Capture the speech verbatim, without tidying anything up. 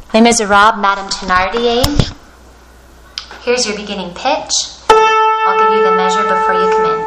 Les Miserables, Madame Thénardier. Here's your beginning pitch. I'll give you the measure before you come in.